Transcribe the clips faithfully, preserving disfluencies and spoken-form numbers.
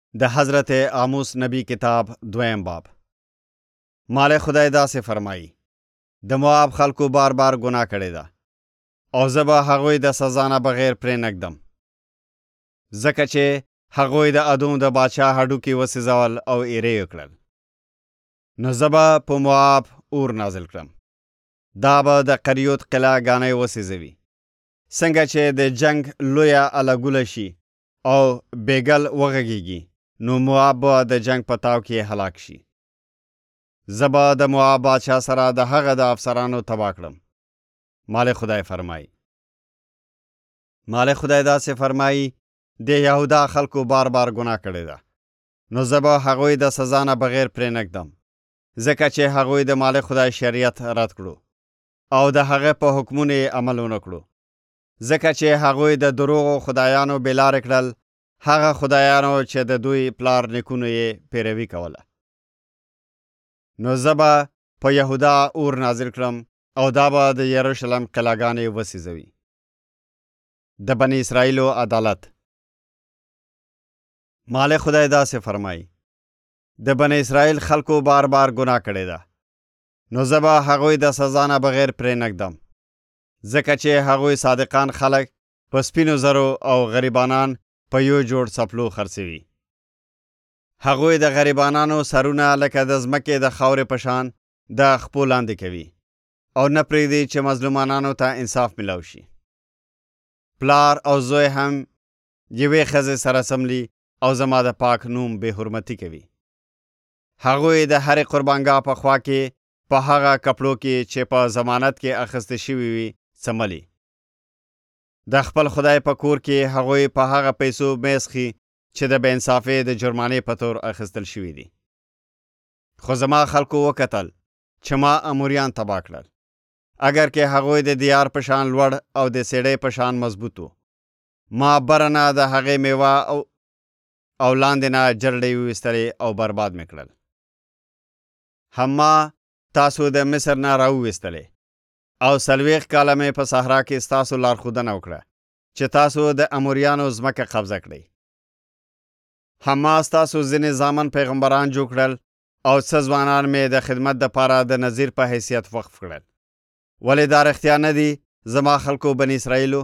د حضرت آموس نبی کتاب دویم باب. مال خدای داسې فرمایي: د مواب خلکو بار بار ګناه کړې ده او زه به هغوی د سزا نه بغیر پرې نږدم، ځکه چې هغوی د ادوم د باچا هډوکي وسېزول او ایرې یې کړل. نو زه به په مواب اور نازل کړم، دا به د قریوت قلعه ګانۍ وسېزوي، څنګه چې د جنگ لویه الګوله شي او بیګل وغږیږي، نو مواب به د جنگ په تاو کې هلاک شي. زه به د مواب بادشاه سره د هغه د افسرانو تباه کړم. مال خدای فرمایي. مال خدای داسې فرمایي: د یهودا خلکو بار بار ګناه کړې ده، نو زه به هغوی د سزا نه بغیر پرې نږدم، ځکه چې هغوی د مال خدای شریعت رد کړو او د هغه په حکمونو یې عمل ونه کړو، ځکه چې هغوی د دروغو خدایانو بېلارې کړل، هغه خدایانو چې د دوی پلار نیکونو یې پیروي کوله. نو زه به په یهودا اور نازل کړم او دا به د یروشلم قلعه‌ګانې وسېزوي. د بني اسرائیلو عدالت. مال خدای داسې فرمایي: د بني اسرائیل خلکو بار بار ګناه کړې ده، نو زه به هغوی د سزا نه بغیر پرې نږدم، ځکه چې هغوی صادقان خلک په سپینو زرو او غریبانان په یو جوړ څپلو خرڅوي. هغوی د غریبانانو سرونه لکه د ځمکې د خاورې په شان د خپو لاندې کوي او نه پرېږدي چې مظلومانانو ته انصاف ملاو شي. پلار او زوی هم یوې ښځې سره څملي او زما د پاک نوم بې حرمتي کوي. هغوی د هرې قربانګاه په خوا کې په هغه کپړو کې چې په ضمانت کې اخیستې شوي وي څملي. د خپل خدای په کور کې هغوی په هغه پیسو میز خي چې د بې انصافۍ د جرمانې په تور اخیستل شوي دي. خو زما خلکو وکتل چې ما اموریان تباه کړل، اگر کې هغوی د دیار په شان لوړ او د سیړۍ په شان مضبوط وو. ما برنه د هغې میوه او او لاندې نه جرړې وویستلې او برباد مې کړل. هم ما تاسو د مصر نه راوویستلې او څلوېښت کاله مې په صحرا کې ستاسو لارښودنه وکړه چې تاسو د اموریانو ځمکه قبضه کړئ. هم ما ستاسو ځینې زامن پیغمبران جوړ کړل او څه ځوانان مې د خدمت دپاره د نظیر په حیثیت وقف کړل. ولې دا رښتیا نه دي زما خلکو بني اسرائیلو؟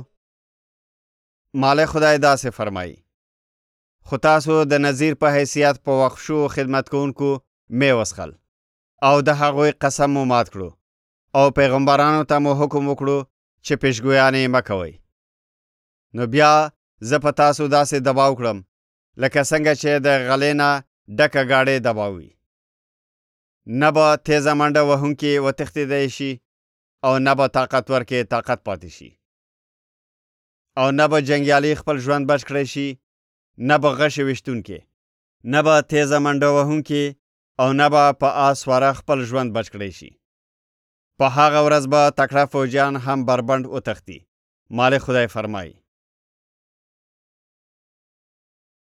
مال خدای داسې فرمایي: خو تاسو د نظیر په حیثیت په وقف شوو خدمت کوونکو مې وسخل او د هغوی قسم مو مات کړو او پیغمبرانو ته مو حکم وکړو چې پیشګویانې مه کوئ. نو بیا زه په تاسو داسې دباو کړم لکه څنګه چې د غلې نه ډکه ګاډۍ دباوي. نه به تیزه منډه وهونکي وتښتېدی شي او نه به طاقتور کې طاقت پاتې شي او نه به جنګیالي خپل ژوند بچ کړی شي، نه به غشې ویشتونکي، نه به تیزه منډه وهونکي او نه به په آس سواره خپل ژوند بچ کړی شي. په هغه ورځ به تکړه فوجیان هم بربند وتښتي. مال خدای فرمایي.